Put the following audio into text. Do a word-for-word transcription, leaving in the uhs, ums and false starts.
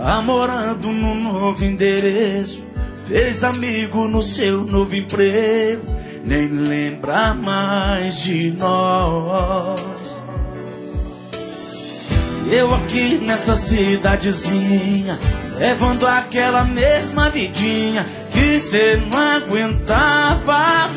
tá morando no novo endereço, fez amigo no seu novo emprego, nem lembra mais de nós. Eu aqui nessa cidadezinha, levando aquela mesma vidinha que cê não aguentava